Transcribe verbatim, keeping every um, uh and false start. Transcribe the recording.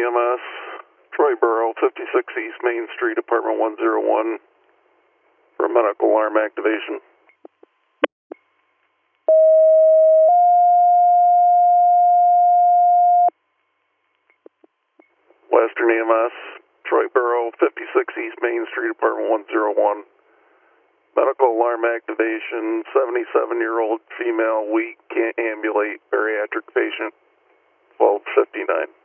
E M S, Troy Borough, fifty-six East Main Street, apartment one oh one, for medical alarm activation. Western E M S, Troy Borough, fifty-six East Main Street, apartment one oh one. Medical alarm activation, seventy-seven-year-old female, weak, can't ambulate, bariatric patient, twelve fifty-nine.